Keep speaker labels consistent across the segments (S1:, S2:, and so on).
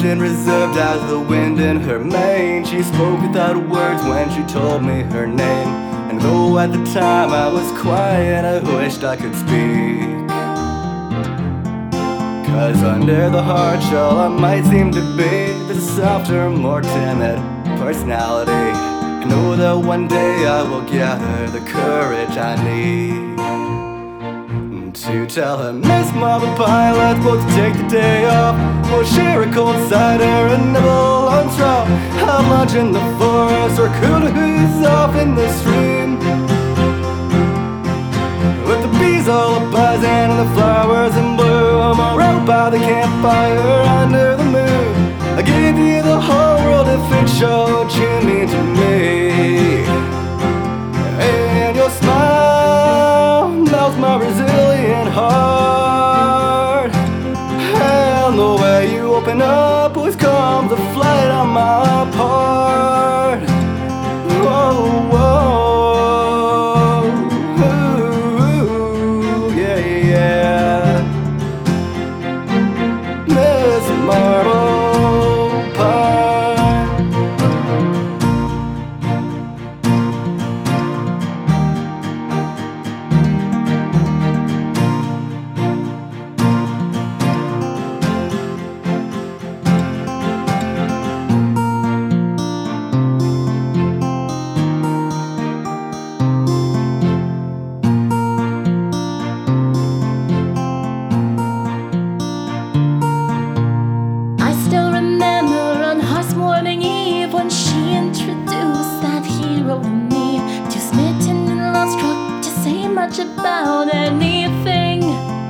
S1: and reserved as the wind in her mane. She spoke without words when she told me her name. And though at the time I was quiet, I wished I could speak. 'Cause under the hard shell I might seem to be the softer, more timid personality. I know that one day I will gather the courage I need to tell her, Miss Marble Pie, let's both take the day off. We'll share a cold cider and nibble on straw. Have lunch in the forest or cool off in the stream. With the bees all a-buzzing and the flowers in bloom, or out by the campfire under the moon. I give you the whole world if it showed what you mean to me. And your smile melts my resilient heart. And the way you open up always comes a flight on my part. Whoa, whoa, ooh, yeah, yeah. Miss Marble Pie.
S2: She introduced that hero to me, too smitten and love-struck to say much about anything.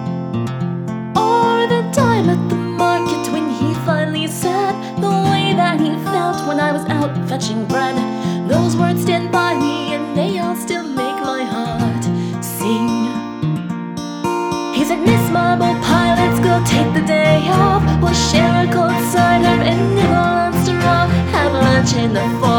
S2: Or the time at the market when he finally said the way that he felt when I was out fetching bread. Those words stand by me and they all still make my heart sing. He said, Miss Marble Pie, let's go take the day off. We'll share a cold cider and nibble on straw. Have lunch in the forest